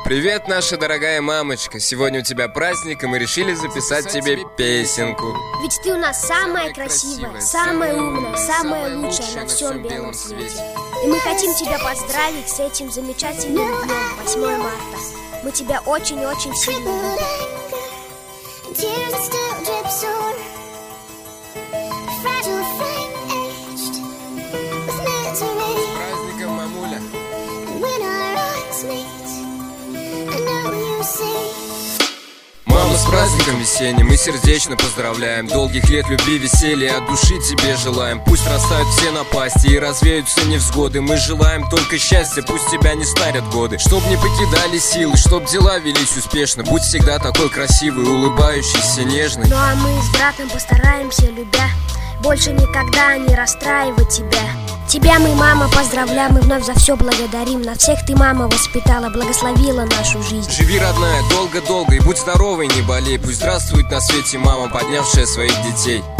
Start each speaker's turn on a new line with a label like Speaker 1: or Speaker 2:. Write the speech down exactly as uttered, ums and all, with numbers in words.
Speaker 1: Привет, наша дорогая мамочка. Сегодня у тебя праздник, и мы решили записать тебе песенку.
Speaker 2: Ведь ты у нас самая красивая, самая умная, самая лучшая на всем белом свете. И мы хотим тебя поздравить с этим замечательным днем, восьмое марта. Мы тебя очень-очень сильно любим.
Speaker 1: С праздником, мамуля! Мама, с праздником весенним мы сердечно поздравляем. Долгих лет любви, веселья, от души тебе желаем. Пусть растают все напасти и развеются невзгоды. Мы желаем только счастья, пусть тебя не старят годы. Чтоб не покидали силы, чтоб дела велись успешно. Будь всегда такой красивый, улыбающийся, нежный.
Speaker 2: Ну а мы с братом постараемся, любя, больше никогда не расстраивать тебя. Тебя мы, мама, поздравляем и вновь за все благодарим. На всех ты, мама, воспитала, благословила нашу жизнь.
Speaker 1: Живи, родная, долго-долго и будь здоровой, не болей. Пусть здравствует на свете мама, поднявшая своих детей.